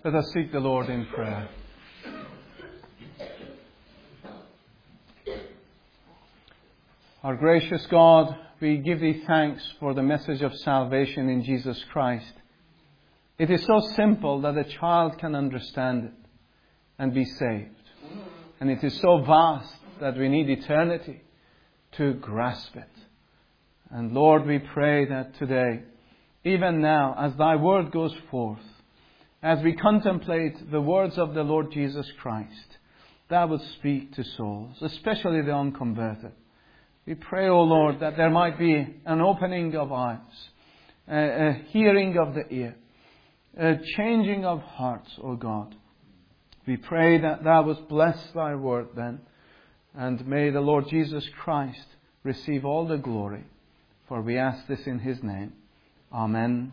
Let us seek the Lord in prayer. Our gracious God, we give Thee thanks for the message of salvation in Jesus Christ. It is so simple that a child can understand it and be saved. And it is so vast that we need eternity to grasp it. And Lord, we pray that today, even now, as Thy word goes forth, as we contemplate the words of the Lord Jesus Christ, Thou would speak to souls, especially the unconverted. We pray, O Lord, that there might be an opening of eyes, a hearing of the ear, a changing of hearts, O God. We pray that Thou wouldst bless Thy word then, and may the Lord Jesus Christ receive all the glory. For we ask this in His name. Amen.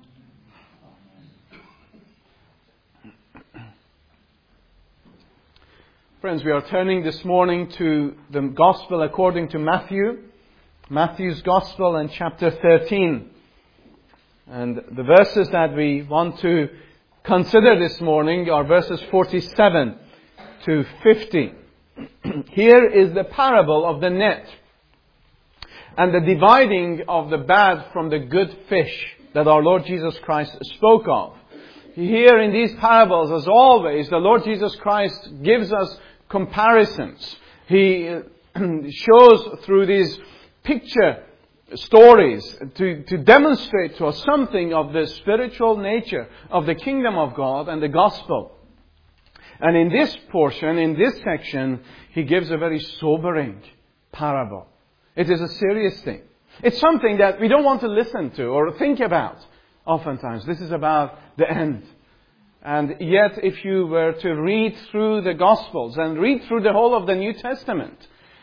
Friends, we are turning this morning to the Gospel according to Matthew. Matthew's Gospel and chapter 13. And the verses that we want to consider this morning are verses 47 to 50. Here is the parable of the net and the dividing of the bad from the good fish that our Lord Jesus Christ spoke of. Here in these parables, as always, the Lord Jesus Christ gives us comparisons. He shows through these picture stories to demonstrate to us something of the spiritual nature of the kingdom of God and the gospel. And in this portion, in this section, He gives a very sobering parable. It is a serious thing. It's something that we don't want to listen to or think about oftentimes. This is about the end. And yet, if you were to read through the Gospels and read through the whole of the New Testament,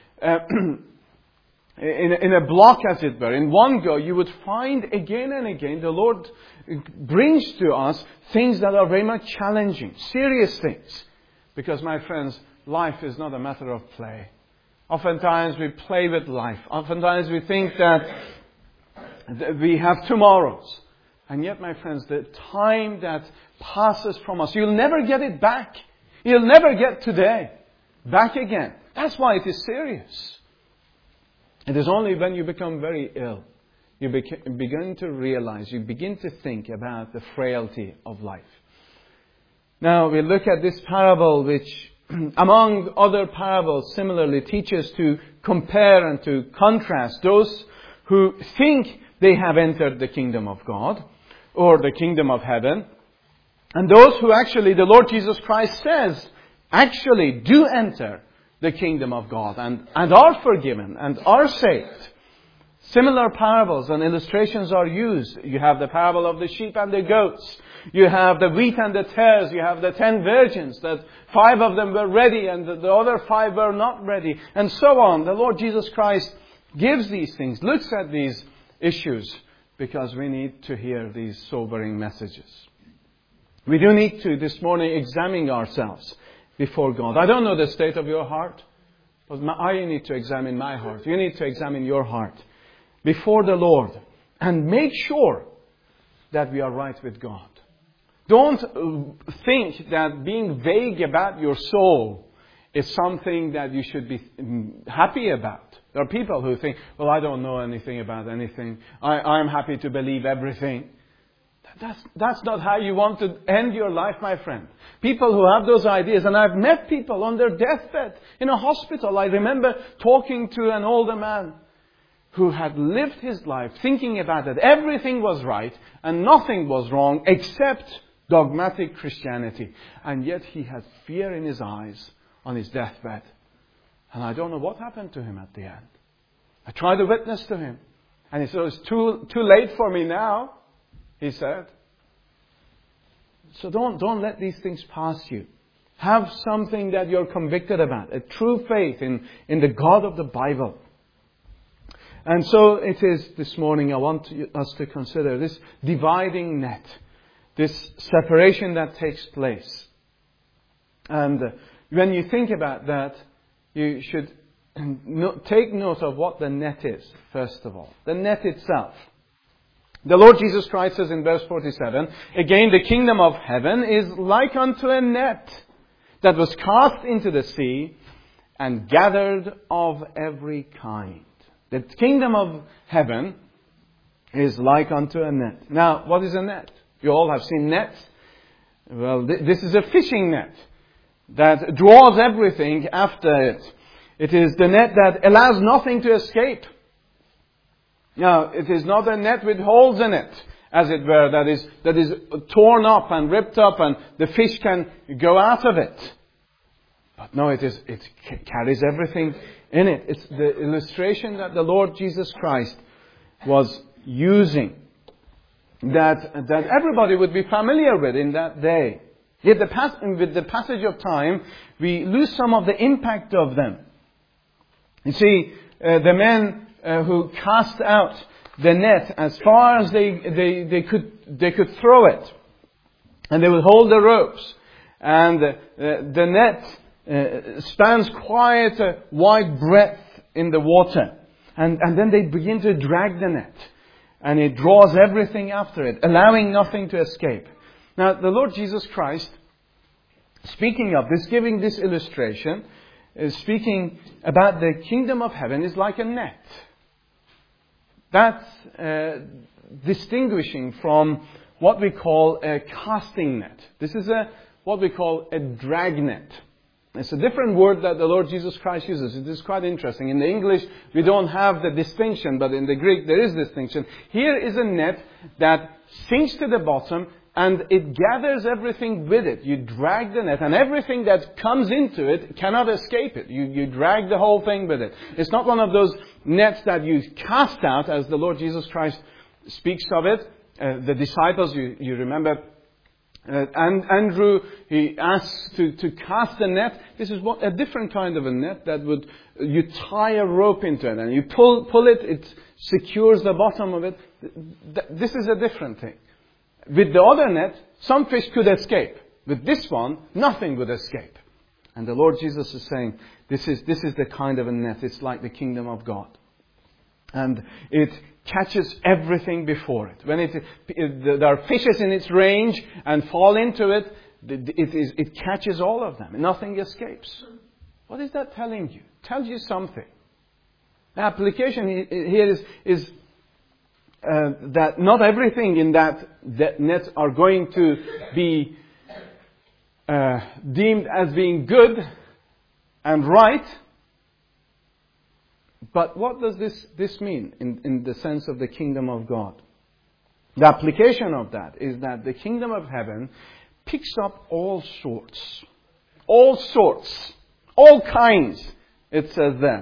in a block, as it were, in one go, you would find again and again the Lord brings to us things that are very much challenging, serious things. Because, my friends, life is not a matter of play. Oftentimes we play with life. Oftentimes we think that we have tomorrows. And yet, my friends, the time that passes from us, you'll never get it back. You'll never get today back again. That's why it is serious. It is only when you become very ill, you begin to realize, you begin to think about the frailty of life. Now, we look at this parable which, among other parables, similarly teaches to compare and to contrast those who think they have entered the kingdom of God or the kingdom of heaven, and those who actually, the Lord Jesus Christ says, actually do enter the kingdom of God and are forgiven and are saved. Similar parables and illustrations are used. You have the parable of the sheep and the goats. You have the wheat and the tares. You have the 10 virgins, that 5 of them were ready and the other 5 were not ready. And so on. The Lord Jesus Christ gives these things, looks at these issues, because we need to hear these sobering messages. We do need to, this morning, examine ourselves before God. I don't know the state of your heart, but I need to examine my heart. You need to examine your heart before the Lord and make sure that we are right with God. Don't think that being vague about your soul is something that you should be happy about. There are people who think, well, I don't know anything about anything. I'm happy to believe everything. That's not how you want to end your life, my friend. People who have those ideas, and I've met people on their deathbed in a hospital. I remember talking to an older man who had lived his life thinking about that everything was right and nothing was wrong except dogmatic Christianity. And yet he had fear in his eyes on his deathbed. And I don't know what happened to him at the end. I tried to witness to him. And he said, it's too late for me now, he said. So don't let these things pass you. Have something that you're convicted about. A true faith in the God of the Bible. And so it is this morning I want us to consider this dividing net. This separation that takes place. And when you think about that, you should take note of what the net is, first of all. The net itself. The Lord Jesus Christ says in verse 47, again, the kingdom of heaven is like unto a net that was cast into the sea and gathered of every kind. The kingdom of heaven is like unto a net. Now, what is a net? You all have seen nets. Well, this is a fishing net that draws everything after it. It is the net that allows nothing to escape. Now, it is not a net with holes in it, as it were, that is torn up and ripped up and the fish can go out of it. But no, it carries everything in it. It's the illustration that the Lord Jesus Christ was using, that everybody would be familiar with in that day. Yet with the passage of time, we lose some of the impact of them. You see, the men who cast out the net as far as they could throw it, and they would hold the ropes, and the net spans quite a wide breadth in the water, and then they begin to drag the net, and it draws everything after it, allowing nothing to escape. Now, the Lord Jesus Christ, speaking of this, giving this illustration, is speaking about the kingdom of heaven is like a net. That's distinguishing from what we call a casting net. This is what we call a drag net. It's a different word that the Lord Jesus Christ uses. It is quite interesting. In the English, we don't have the distinction, but in the Greek, there is distinction. Here is a net that sinks to the bottom, and it gathers everything with it. You drag the net, and everything that comes into it cannot escape it. You drag the whole thing with it. It's not one of those nets that you cast out, as the Lord Jesus Christ speaks of it. The disciples, you remember, and Andrew, he asks to cast a net. This is a different kind of a net that you tie a rope into it, and you pull it, it secures the bottom of it. This is a different thing. With the other net, some fish could escape. With this one, nothing would escape. And the Lord Jesus is saying, this is the kind of a net. It's like the kingdom of God. And it catches everything before it. When there are fishes in its range and fall into it, it catches all of them. Nothing escapes. What is that telling you? It tells you something. The application here is that not everything in that net are going to be deemed as being good and right. But what does this mean in the sense of the kingdom of God? The application of that is that the kingdom of heaven picks up all sorts, all kinds, it says there.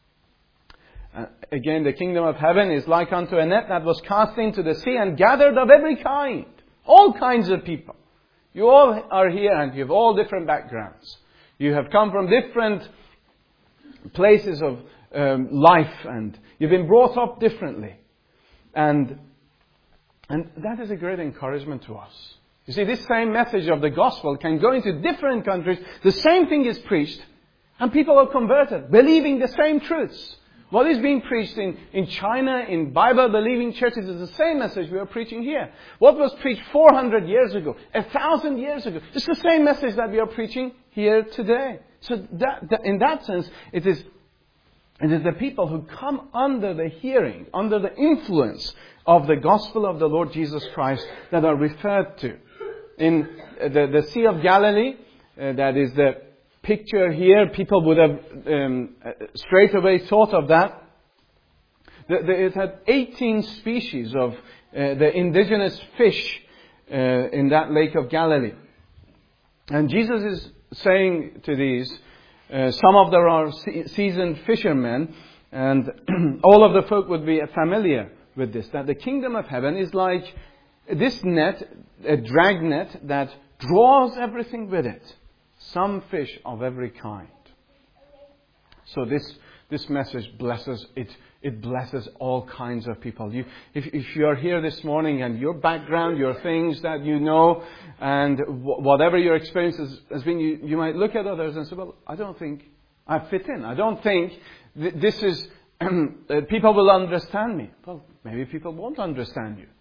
Again, the kingdom of heaven is like unto a net that was cast into the sea and gathered of every kind. All kinds of people. You all are here and you have all different backgrounds. You have come from different places of life, and you've been brought up differently. And that is a great encouragement to us. You see, this same message of the gospel can go into different countries. The same thing is preached, and people are converted, believing the same truths. What is being preached in China, in Bible-believing churches, is the same message we are preaching here. What was preached 400 years ago, 1,000 years ago, it's the same message that we are preaching here today. So in that sense, it is the people who come under the hearing, under the influence of the gospel of the Lord Jesus Christ that are referred to. In the Sea of Galilee, that is the picture here, people would have straight away thought of that. It had 18 species of the indigenous fish in that Lake of Galilee. And Jesus is saying to these, some of them are seasoned fishermen, and all of the folk would be familiar with this, that the kingdom of heaven is like this net, a drag net that draws everything with it. Some fish of every kind. So this message blesses it. It blesses all kinds of people. If you are here this morning and your background, your things that you know, and whatever your experience has been, you might look at others and say, well, I don't think I fit in. I don't think this is, people will understand me. Well, maybe people won't understand you.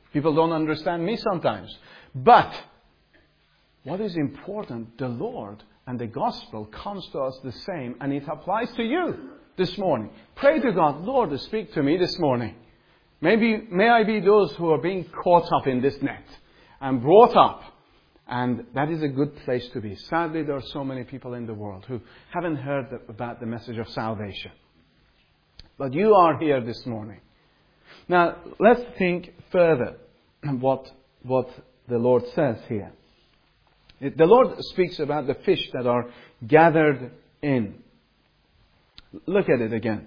People don't understand me sometimes. But what is important, the Lord and the gospel comes to us the same, and it applies to you this morning. Pray to God, Lord, speak to me this morning. May I be those who are being caught up in this net and brought up. And that is a good place to be. Sadly, there are so many people in the world who haven't heard about the message of salvation. But you are here this morning. Now, let's think further what the Lord says here. The Lord speaks about the fish that are gathered in. Look at it again.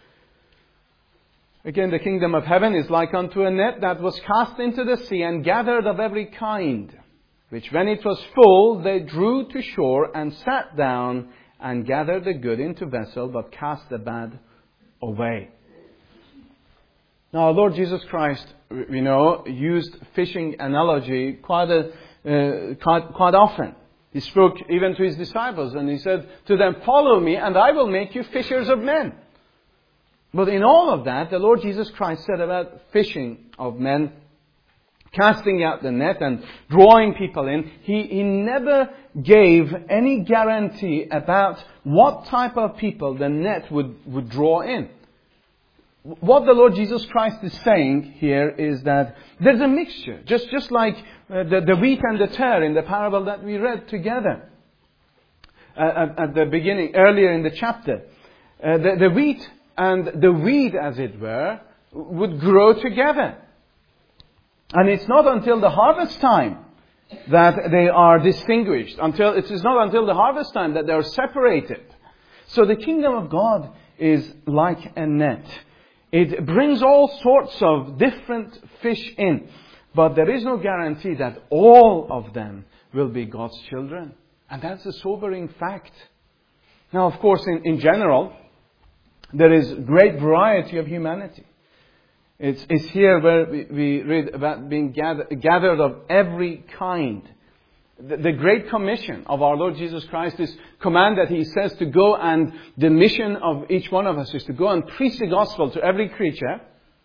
Again, the kingdom of heaven is like unto a net that was cast into the sea and gathered of every kind, which when it was full, they drew to shore and sat down and gathered the good into vessel, but cast the bad away. Now, our Lord Jesus Christ, we know, used fishing analogy quite often. He spoke even to His disciples and He said to them, "Follow me and I will make you fishers of men." But in all of that, the Lord Jesus Christ said about fishing of men, casting out the net and drawing people in, He never gave any guarantee about what type of people the net would draw in. What the Lord Jesus Christ is saying here is that there's a mixture, just like the wheat and the tare in the parable that we read together at the beginning, earlier in the chapter. The wheat and the weed, as it were, would grow together. And it's not until the harvest time that they are distinguished. It is not until the harvest time that they are separated. So the kingdom of God is like a net. It brings all sorts of different fish in. But there is no guarantee that all of them will be God's children. And that's a sobering fact. Now, of course, in general, there is great variety of humanity. It's here where we read about being gathered of every kind. The Great Commission of our Lord Jesus Christ, this command that He says to go, and the mission of each one of us is to go and preach the gospel to every creature,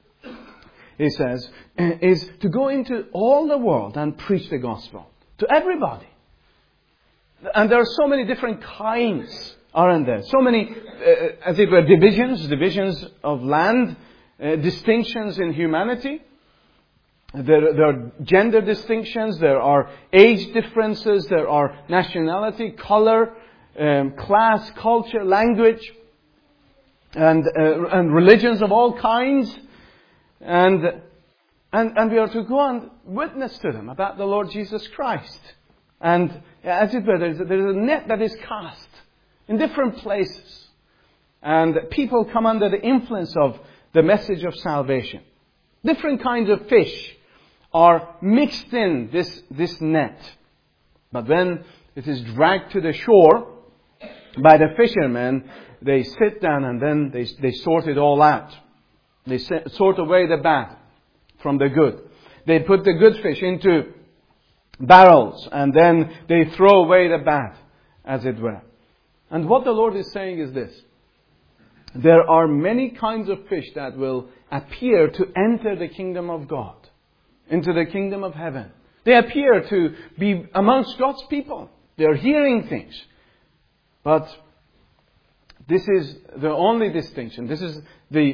He says, is to go into all the world and preach the gospel to everybody. And there are so many different kinds, aren't there? So many, as it were, divisions of land, distinctions in humanity. There are gender distinctions, there are age differences, there are nationality, color, class, culture, language, and religions of all kinds. And we are to go and witness to them about the Lord Jesus Christ. And as it were, there's a net that is cast in different places. And people come under the influence of the message of salvation. Different kinds of fish are mixed in this net. But when it is dragged to the shore by the fishermen, they sit down and then they sort it all out. They sort away the bad from the good. They put the good fish into barrels and then they throw away the bad, as it were. And what the Lord is saying is this. There are many kinds of fish that will appear to enter the kingdom of God, into the kingdom of heaven. They appear to be amongst God's people. They are hearing things. But this is the only distinction. This is the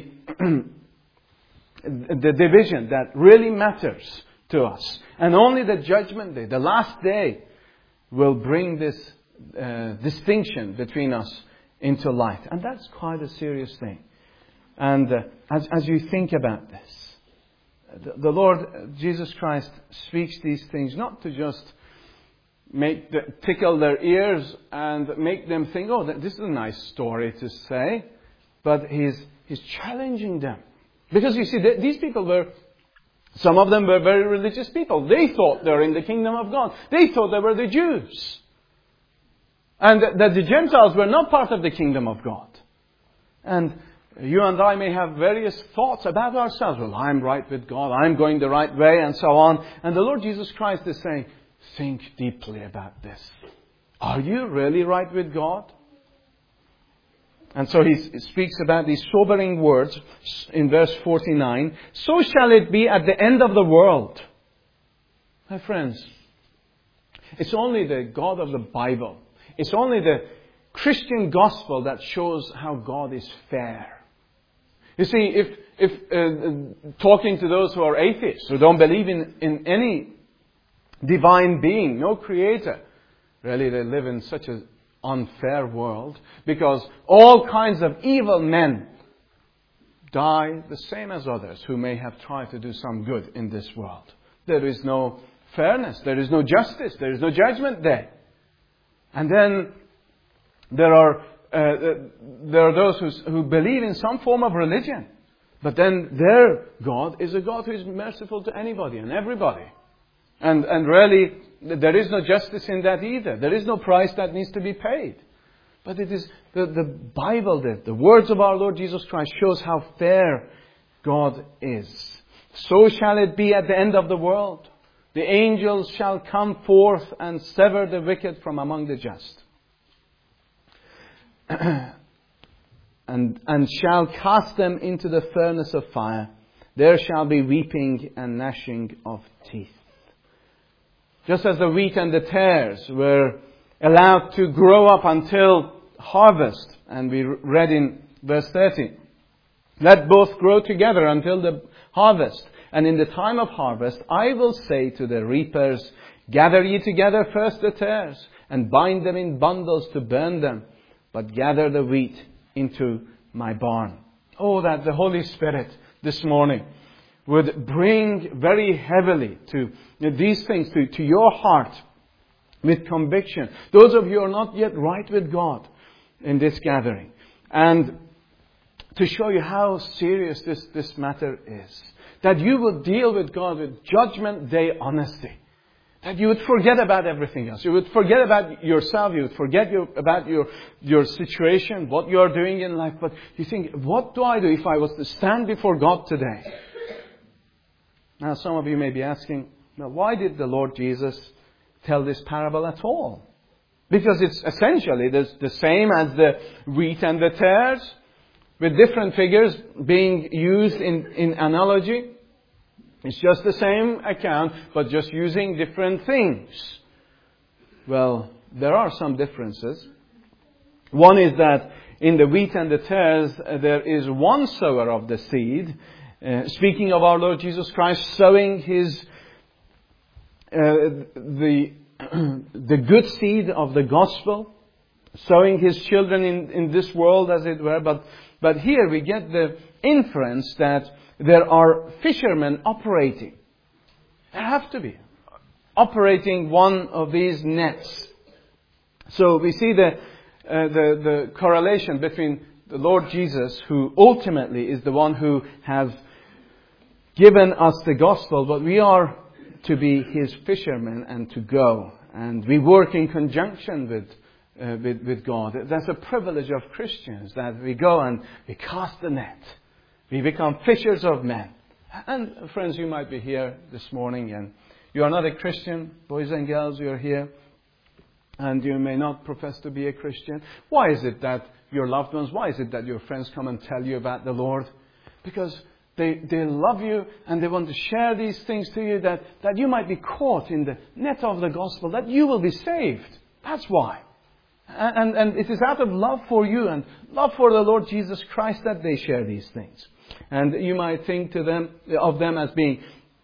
division that really matters to us. And only the judgment day, the last day, will bring this distinction between us into light. And that's quite a serious thing. And as you think about this, the Lord Jesus Christ speaks these things not to just tickle their ears and make them think, oh, this is a nice story to say. But He's challenging them. Because you see, these people some of them were very religious people. They thought they were in the kingdom of God. They thought they were the Jews. And that the Gentiles were not part of the kingdom of God. And you and I may have various thoughts about ourselves. Well, I'm right with God. I'm going the right way and so on. And the Lord Jesus Christ is saying, think deeply about this. Are you really right with God? And so he speaks about these sobering words in verse 49. So shall it be at the end of the world. My friends, it's only the God of the Bible. It's only the Christian gospel that shows how God is fair. You see, if talking to those who are atheists, who don't believe in any divine being, no creator, really they live in such an unfair world, because all kinds of evil men die the same as others who may have tried to do some good in this world. There is no fairness, there is no justice, there is no judgment there. And then there are those who believe in some form of religion, but then their God is a God who is merciful to anybody and everybody. And really, there is no justice in that either. There is no price that needs to be paid. But it is the Bible, the words of our Lord Jesus Christ shows how fair God is. So shall it be at the end of the world. The angels shall come forth and sever the wicked from among the just. and shall cast them into the furnace of fire. There shall be weeping and gnashing of teeth. Just as the wheat and the tares were allowed to grow up until harvest, and we read in verse 30, let both grow together until the harvest. And in the time of harvest, I will say to the reapers, gather ye together first the tares, and bind them in bundles to burn them, but gather the wheat into my barn. Oh, that the Holy Spirit this morning would bring very heavily to these things to your heart with conviction. Those of you who are not yet right with God in this gathering. And to show you how serious this matter is. That you would deal with God with judgment day honesty. That you would forget about everything else. You would forget about yourself. You would forget about your situation, what you are doing in life. But you think, what do I do if I was to stand before God today? Now, some of you may be asking, now, why did the Lord Jesus tell this parable at all? Because it's essentially the same as the wheat and the tares, with different figures being used in analogy. It's just the same account, but just using different things. Well, there are some differences. One is that in the wheat and the tares, there is one sower of the seed. Speaking of our Lord Jesus Christ sowing His the good seed of the gospel, sowing His children in this world, as it were. But here we get the inference that there are fishermen operating. There have to be operating one of these nets. So we see the correlation between the Lord Jesus, who ultimately is the one who has given us the gospel, but we are to be His fishermen and to go. And we work in conjunction with God. That's a privilege of Christians, that we go and we cast the net. We become fishers of men. And friends, you might be here this morning and you are not a Christian. Boys and girls, you are here. And you may not profess to be a Christian. Why is it that your loved ones, why is it that your friends come and tell you about the Lord? Because they love you and they want to share these things to you that you might be caught in the net of the gospel, that you will be saved. That's why. And it is out of love for you and love for the Lord Jesus Christ that they share these things. And you might think of them as being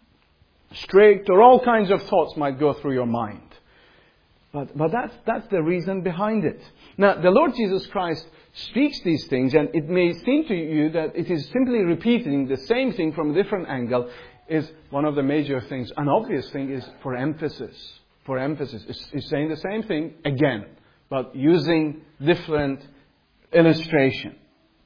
strict, or all kinds of thoughts might go through your mind. But that's the reason behind it. Now, the Lord Jesus Christ speaks these things, and it may seem to you that it is simply repeating the same thing from a different angle. Is one of the major things. An obvious thing is for emphasis. For emphasis. It's saying the same thing again, but using different illustration.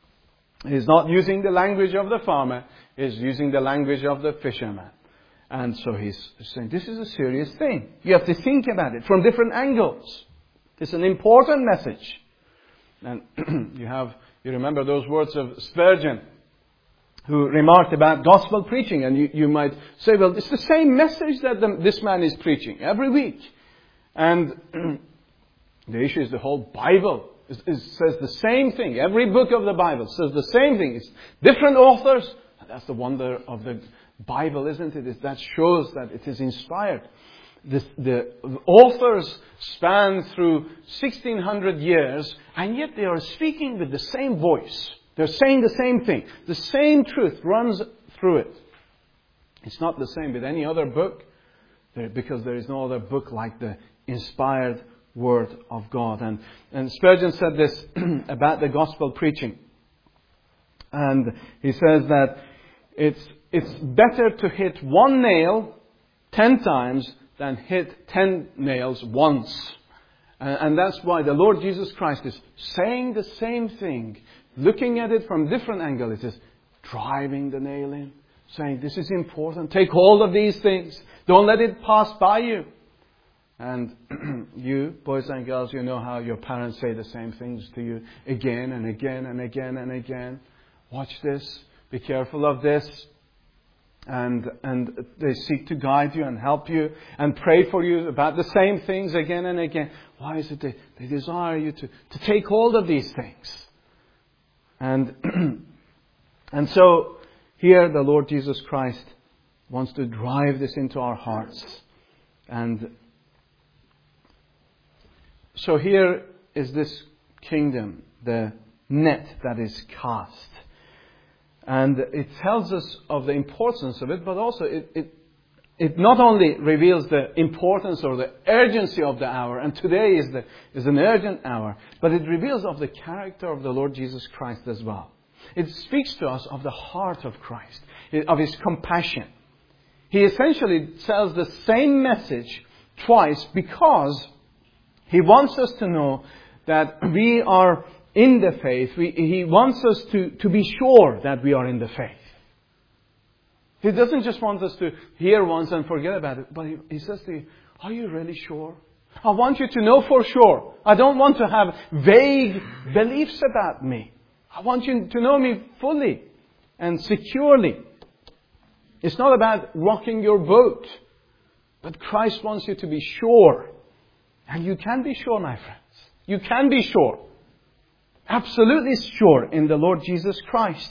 He's not using the language of the farmer. He's using the language of the fisherman. And so he's saying, this is a serious thing. You have to think about it from different angles. It's an important message. And you remember those words of Spurgeon, who remarked about gospel preaching. And you might say, well, it's the same message that this man is preaching every week. And the issue is the whole Bible It says the same thing. Every book of the Bible says the same thing. It's different authors. That's the wonder of the Bible, isn't it? That shows that it is inspired. The authors span through 1600 years, and yet they are speaking with the same voice. They're saying the same thing. The same truth runs through it. It's not the same with any other book, because there is no other book like the inspired Word of God. And Spurgeon said this about the gospel preaching. And he says that it's better to hit one nail 10 times than hit 10 nails once. And that's why the Lord Jesus Christ is saying the same thing, looking at it from different angles. It is driving the nail in, saying, this is important. Take hold of these things. Don't let it pass by you. And you, boys and girls, you know how your parents say the same things to you again and again and again and again. Watch this. Be careful of this. And they seek to guide you and help you and pray for you about the same things again and again. Why is it they desire you to take hold of these things? And so here the Lord Jesus Christ wants to drive this into our hearts. And so here is this kingdom, the net that is cast. And it tells us of the importance of it, but also it not only reveals the importance or the urgency of the hour, and today is an urgent hour, but it reveals of the character of the Lord Jesus Christ as well. It speaks to us of the heart of Christ, of His compassion. He essentially tells the same message twice because He wants us to know that we are in the faith. He wants us to be sure that we are in the faith. He doesn't just want us to hear once and forget about it, but He says to you, are you really sure? I want you to know for sure. I don't want to have vague beliefs about me. I want you to know me fully and securely. It's not about rocking your boat, but Christ wants you to be sure. And you can be sure, my friends. You can be sure. Absolutely sure in the Lord Jesus Christ.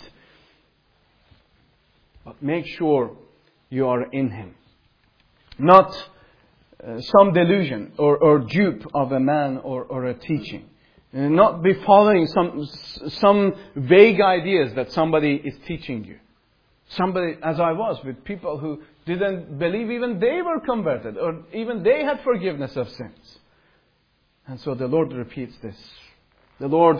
But make sure you are in Him. Not some delusion or dupe of a man or a teaching. Not be following some vague ideas that somebody is teaching you. Somebody, as I was, with people who didn't believe even they were converted or even they had forgiveness of sins. And so the Lord repeats this. The Lord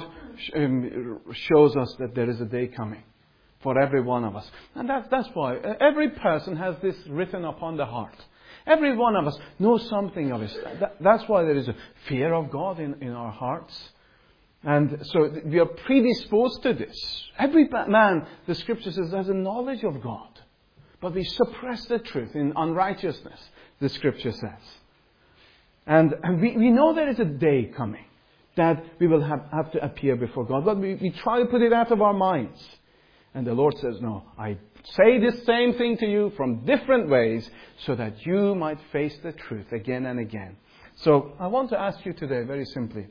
shows us that there is a day coming for every one of us. And that's why every person has this written upon the heart. Every one of us knows something of it. That's why there is a fear of God in our hearts. And so we are predisposed to this. Every man, the Scripture says, has a knowledge of God. But we suppress the truth in unrighteousness, the Scripture says. And we know there is a day coming that we will have to appear before God. But we try to put it out of our minds. And the Lord says, no, I say this same thing to you from different ways so that you might face the truth again and again. So I want to ask you today, very simply,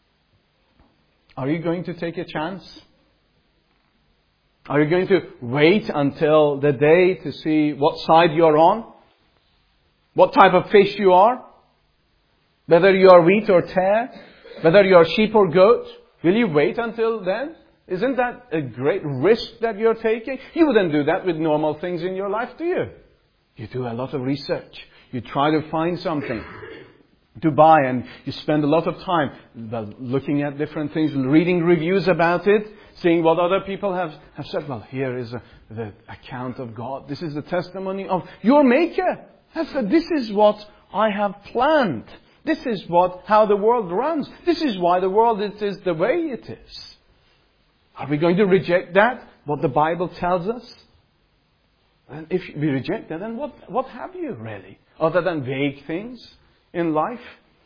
are you going to take a chance? Are you going to wait until the day to see what side you're on? What type of fish you are? Whether you are wheat or tare? Whether you are sheep or goat? Will you wait until then? Isn't that a great risk that you're taking? You wouldn't do that with normal things in your life, do you? You do a lot of research. You try to find something to buy, and you spend a lot of time looking at different things, reading reviews about it, seeing what other people have said. Well, here is the account of God. This is the testimony of your Maker. This is what I have planned. This is how the world runs. This is why the world is the way it is. Are we going to reject that? What the Bible tells us? And if we reject that, then what have you really? Other than vague things in life?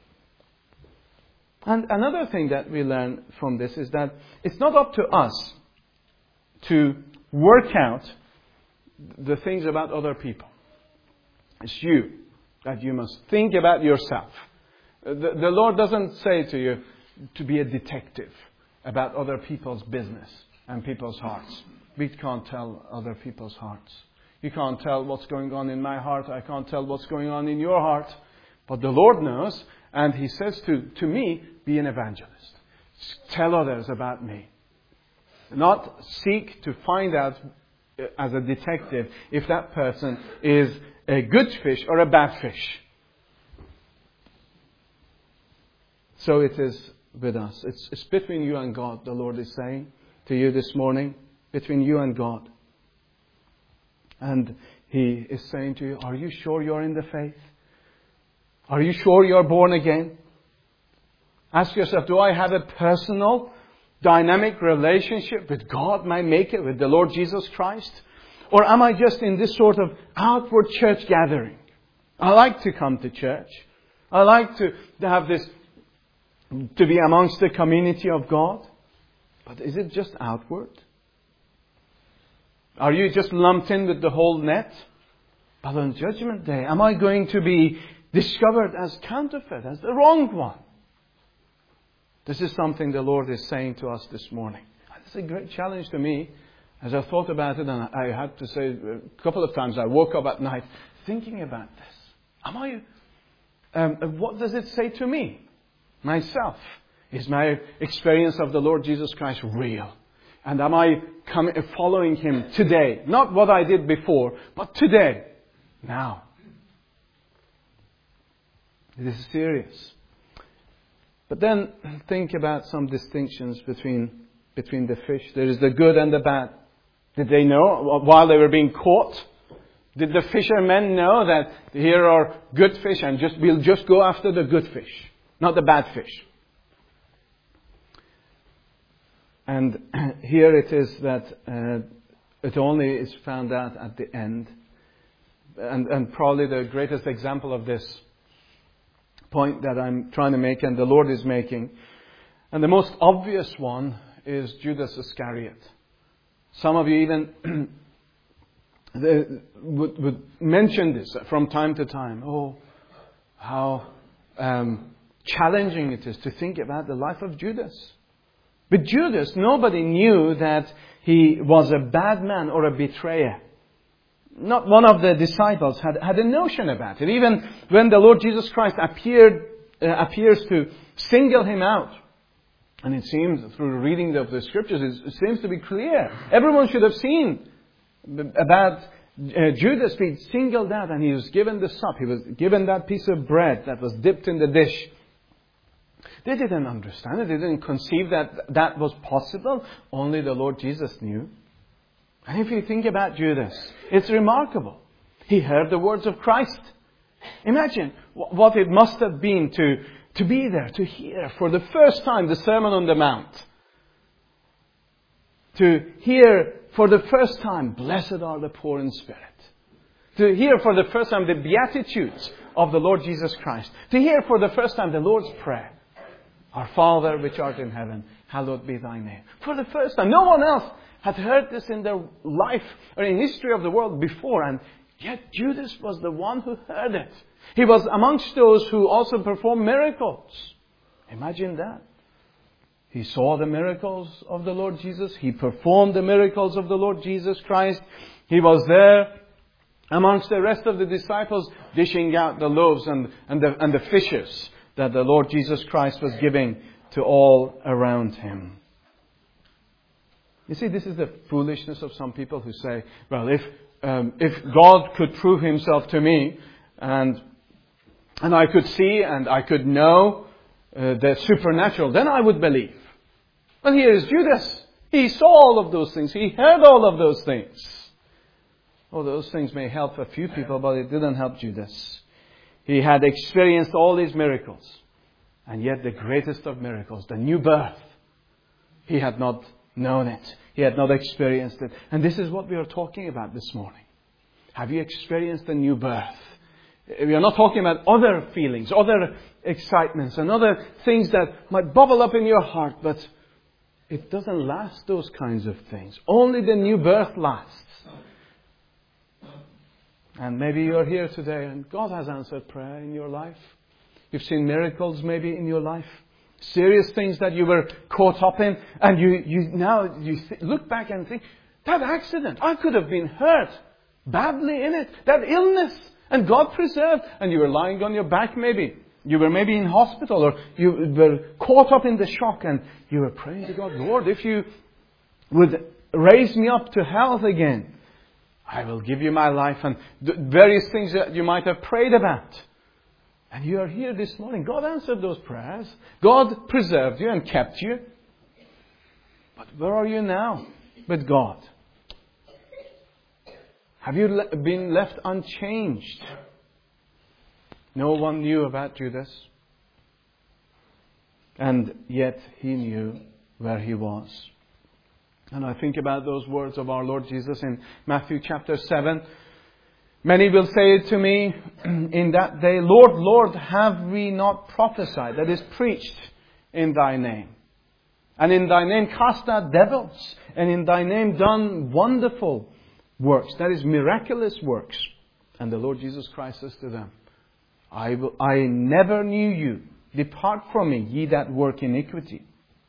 And another thing that we learn from this is that it's not up to us to work out the things about other people. It's you that you must think about yourself. The Lord doesn't say to you, to be a detective about other people's business and people's hearts. We can't tell other people's hearts. You can't tell what's going on in my heart. I can't tell what's going on in your heart. But the Lord knows, and He says to me, be an evangelist. Tell others about me. Not seek to find out as a detective if that person is a good fish or a bad fish. So it is with us. It's between you and God, the Lord is saying to you this morning. Between you and God. And He is saying to you, are you sure you're in the faith? Are you sure you're born again? Ask yourself, do I have a personal, dynamic relationship with God, my Maker, with the Lord Jesus Christ? Or am I just in this sort of outward church gathering? I like to come to church. I like to have this, to be amongst the community of God. But is it just outward? Are you just lumped in with the whole net? But on Judgment Day, am I going to be discovered as counterfeit, as the wrong one? This is something the Lord is saying to us this morning. It's a great challenge to me. As I thought about it, and I had to say a couple of times, I woke up at night thinking about this. What does it say to me? Myself. Is my experience of the Lord Jesus Christ real? And am I following Him today? Not what I did before, but today. Now. It is serious. But then think about some distinctions between the fish. There is the good and the bad. Did they know while they were being caught? Did the fishermen know that here are good fish and we'll just go after the good fish, not the bad fish? And here it is that it only is found out at the end. And probably the greatest example of this point that I'm trying to make and the Lord is making. And the most obvious one is Judas Iscariot. Some of you even would mention this from time to time. Oh, how challenging it is to think about the life of Judas. With Judas, nobody knew that he was a bad man or a betrayer. Not one of the disciples had a notion about it. Even when the Lord Jesus Christ appears to single him out. And it seems, through reading of the Scriptures, it seems to be clear. Everyone should have seen about Judas being singled out, and he was given the sup. He was given that piece of bread that was dipped in the dish. They didn't understand it. They didn't conceive that was possible. Only the Lord Jesus knew. And if you think about Judas, it's remarkable. He heard the words of Christ. Imagine what it must have been to be there, to hear for the first time the Sermon on the Mount. To hear for the first time, blessed are the poor in spirit. To hear for the first time the Beatitudes of the Lord Jesus Christ. To hear for the first time the Lord's Prayer. Our Father which art in heaven, hallowed be thy name. For the first time. No one else had heard this in their life or in history of the world before. And yet Judas was the one who heard it. He was amongst those who also performed miracles. Imagine that. He saw the miracles of the Lord Jesus. He performed the miracles of the Lord Jesus Christ. He was there amongst the rest of the disciples, dishing out the loaves and the fishes that the Lord Jesus Christ was giving to all around Him. You see, this is the foolishness of some people who say, well, if God could prove Himself to me and I could see and I could know the supernatural, then I would believe. But here is Judas. He saw all of those things. He heard all of those things. Oh, those things may help a few people, but it didn't help Judas. He had experienced all these miracles. And yet the greatest of miracles, the new birth, he had not known it. He had not experienced it. And this is what we are talking about this morning. Have you experienced the new birth? We are not talking about other feelings, other excitements and other things that might bubble up in your heart, but it doesn't last, those kinds of things. Only the new birth lasts. And maybe you're here today and God has answered prayer in your life. You've seen miracles maybe in your life. Serious things that you were caught up in. And you look back and think, that accident, I could have been hurt badly in it. That illness. And God preserved. And you were lying on your back maybe. You were maybe in hospital, or you were caught up in the shock, and you were praying to God, Lord, if you would raise me up to health again, I will give you my life, and various things that you might have prayed about. And you are here this morning. God answered those prayers. God preserved you and kept you. But where are you now with God? Have you been left unchanged? No one knew about Judas. And yet he knew where he was. And I think about those words of our Lord Jesus in Matthew chapter 7. Many will say to me in that day, Lord, Lord, have we not prophesied, that is preached in thy name? And in thy name cast out devils, and in thy name done wonderful works, that is miraculous works. And the Lord Jesus Christ says to them, I never knew you. Depart from me, ye that work iniquity.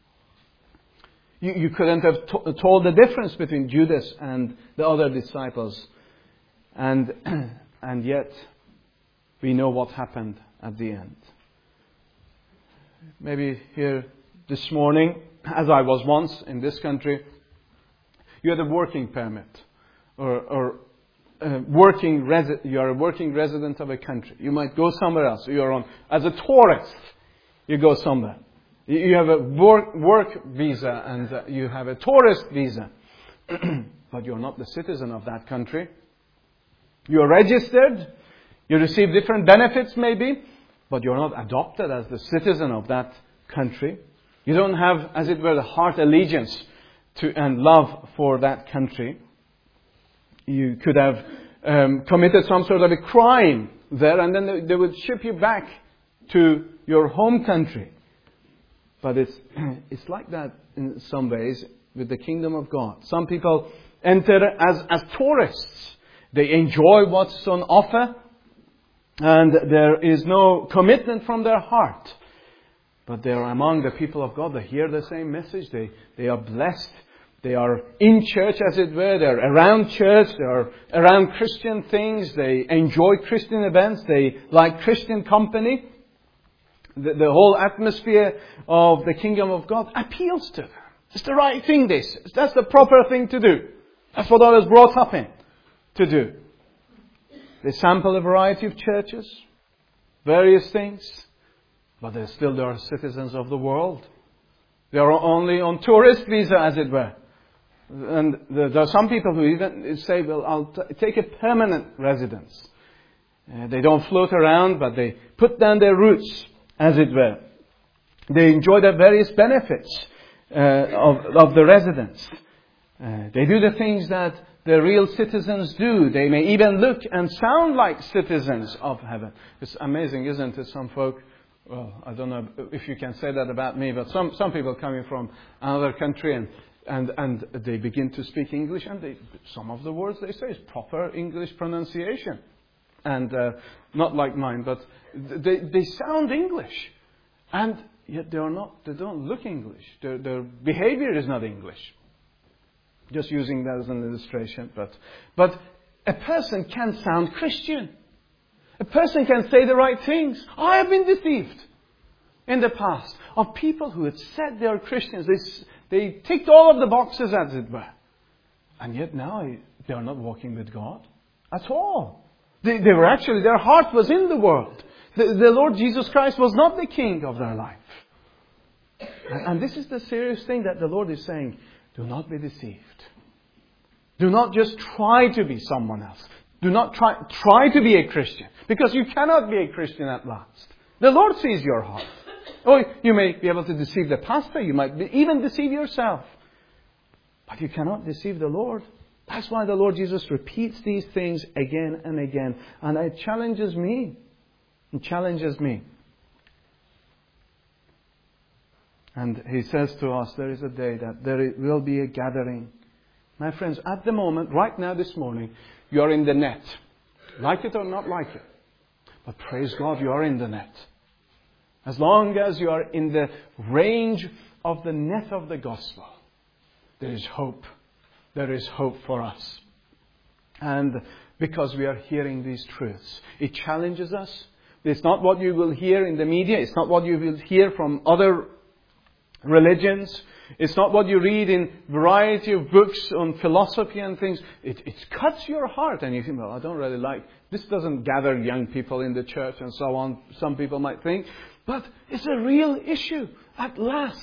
You couldn't have told the difference between Judas and the other disciples. And yet, we know what happened at the end. Maybe here this morning, as I was once in this country, you had a working permit. Or you are a working resident of a country. You might go somewhere else. You are as a tourist. You go somewhere. You have a work visa and you have a tourist visa. But you are not the citizen of that country. You are registered. You receive different benefits maybe. But you are not adopted as the citizen of that country. You don't have, as it were, the heart allegiance to and love for that country. You could have committed some sort of a crime there, and then they would ship you back to your home country. But it's like that in some ways with the kingdom of God. Some people enter as tourists. They enjoy what's on offer, and there is no commitment from their heart. But they are among the people of God. They hear the same message. They are blessed. They are in church, as it were. They are around church. They are around Christian things. They enjoy Christian events. They like Christian company. The whole atmosphere of the kingdom of God appeals to them. It's the right thing, this. That's the proper thing to do. That's what I was brought up in to do. They sample a variety of churches, various things, but they are citizens of the world. They are only on tourist visa, as it were. And there are some people who even say, well, I'll take a permanent residence. They don't float around, but they put down their roots, as it were. They enjoy the various benefits of the residence. They do the things that the real citizens do. They may even look and sound like citizens of heaven. It's amazing, isn't it? Some folk, well, I don't know if you can say that about me, but some people coming from another country and they begin to speak English, and some of the words they say is proper English pronunciation. And not like mine, but they sound English. And yet they don't look English. Their behavior is not English. Just using that as an illustration. But a person can sound Christian. A person can say the right things. I have been deceived in the past of people who had said they are Christians. They ticked all of the boxes, as it were. And yet now they are not walking with God at all. They were actually, their heart was in the world. The Lord Jesus Christ was not the king of their life. And this is the serious thing that the Lord is saying. Do not be deceived. Do not just try to be someone else. Do not try to be a Christian. Because you cannot be a Christian at last. The Lord sees your heart. Or you may be able to deceive the pastor. You might even deceive yourself. But you cannot deceive the Lord. That's why the Lord Jesus repeats these things again and again. And it challenges me. It challenges me. And He says to us, there is a day that there will be a gathering. My friends, at the moment, right now this morning, you are in the net. Like it or not like it. But praise God, you are in the net. As long as you are in the range of the net of the gospel, there is hope. There is hope for us. And because we are hearing these truths, it challenges us. It's not what you will hear in the media. It's not what you will hear from other religions. It's not what you read in variety of books on philosophy and things. It cuts your heart and you think, well, I don't really like, this doesn't gather young people in the church and so on, some people might think. But it's a real issue at last.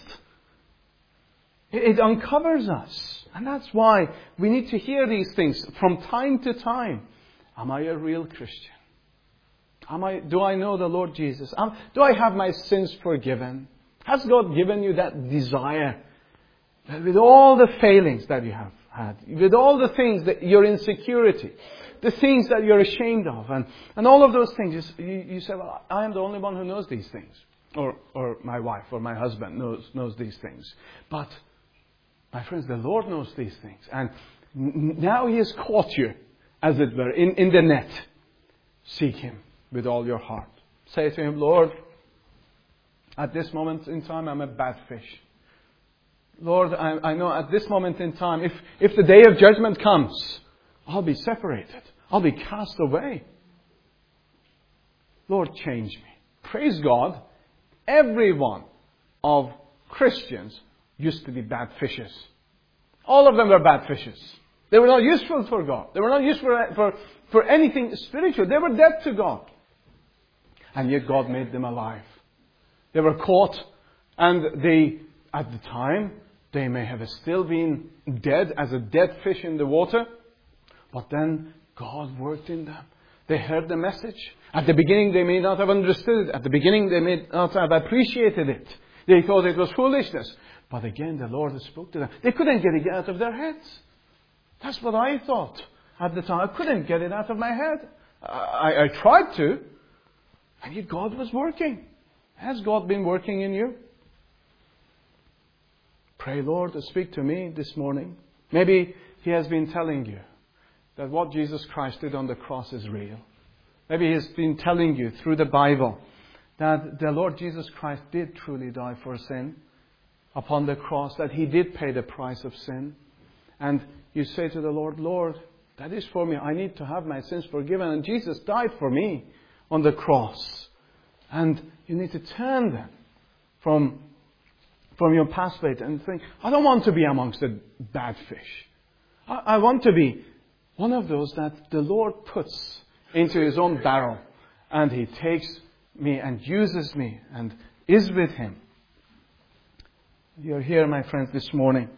It uncovers us. And that's why we need to hear these things from time to time. Am I a real Christian? Do I know the Lord Jesus? Do I have my sins forgiven? Has God given you that desire? That with all the failings that you have had, with all the things that your insecurity, the things that you're ashamed of, and all of those things, you say, well, I am the only one who knows these things. Or my wife or my husband knows these things. But, my friends, the Lord knows these things. And now He has caught you, as it were, in the net. Seek Him with all your heart. Say to Him, Lord, at this moment in time, I'm a bad fish. Lord, I know at this moment in time, if the day of judgment comes, I'll be separated. I'll be cast away. Lord, change me. Praise God. Every one of Christians used to be bad fishes. All of them were bad fishes. They were not useful for God. They were not useful for anything spiritual. They were dead to God. And yet God made them alive. They were caught, and at the time, they may have still been dead as a dead fish in the water. But then God worked in them. They heard the message. At the beginning, they may not have understood it. At the beginning, they may not have appreciated it. They thought it was foolishness. But again, the Lord spoke to them. They couldn't get it out of their heads. That's what I thought at the time. I couldn't get it out of my head. I tried to. And yet God was working. Has God been working in you? Pray, Lord, to speak to me this morning. Maybe He has been telling you that what Jesus Christ did on the cross is real. Maybe He has been telling you through the Bible that the Lord Jesus Christ did truly die for sin upon the cross, that He did pay the price of sin. And you say to the Lord, Lord, that is for me. I need to have my sins forgiven. And Jesus died for me on the cross. And you need to turn then from your past faith and think, I don't want to be amongst the bad fish. I want to be one of those that the Lord puts into His own barrel. And He takes me and uses me and is with Him. You're here, my friends, this morning.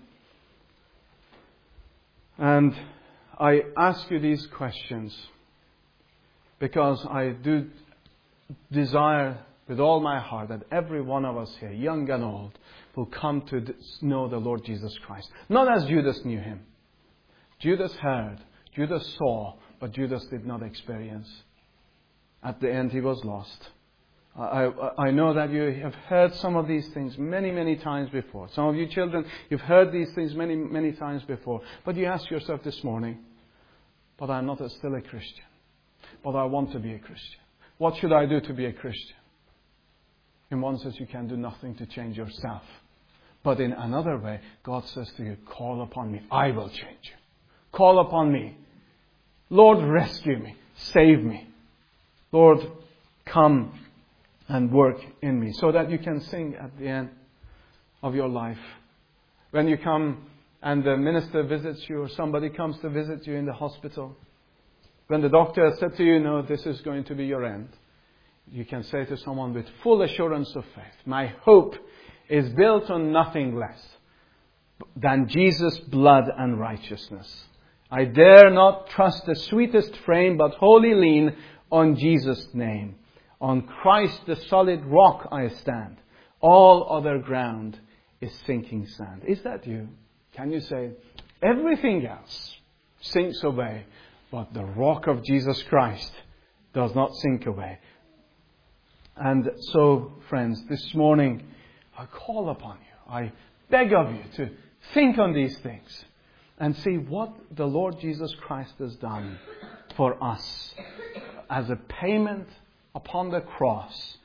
And I ask you these questions because I do desire with all my heart that every one of us here, young and old, will come to know the Lord Jesus Christ. Not as Judas knew Him. Judas heard, Judas saw, but Judas did not experience. At the end, he was lost. I know that you have heard some of these things many, many times before. Some of you children, you've heard these things many, many times before. But you ask yourself this morning, but I'm not still a Christian. But I want to be a Christian. What should I do to be a Christian? In one sense, you can do nothing to change yourself. But in another way, God says to you, call upon me. I will change you. Call upon me. Lord, rescue me. Save me. Lord, come and work in me. So that you can sing at the end of your life. When you come and the minister visits you or somebody comes to visit you in the hospital. When the doctor has said to you, no, this is going to be your end. You can say to someone with full assurance of faith, my hope is built on nothing less than Jesus' blood and righteousness. I dare not trust the sweetest frame, but wholly lean on Jesus' name. On Christ the solid rock I stand. All other ground is sinking sand. Is that you? Can you say, everything else sinks away, but the rock of Jesus Christ does not sink away. And so, friends, this morning I call upon you. I beg of you to think on these things and see what the Lord Jesus Christ has done for us as a payment upon the cross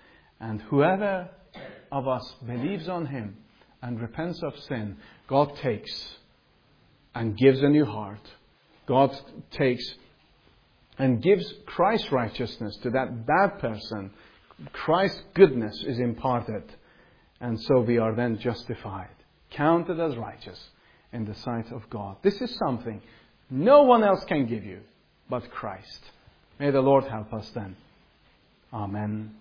And whoever of us believes on Him and repents of sin, God takes and gives a new heart. God takes and gives Christ's righteousness to that bad person. Christ's goodness is imparted. And so we are then justified, counted as righteous in the sight of God. This is something no one else can give you but Christ. May the Lord help us then. Amen.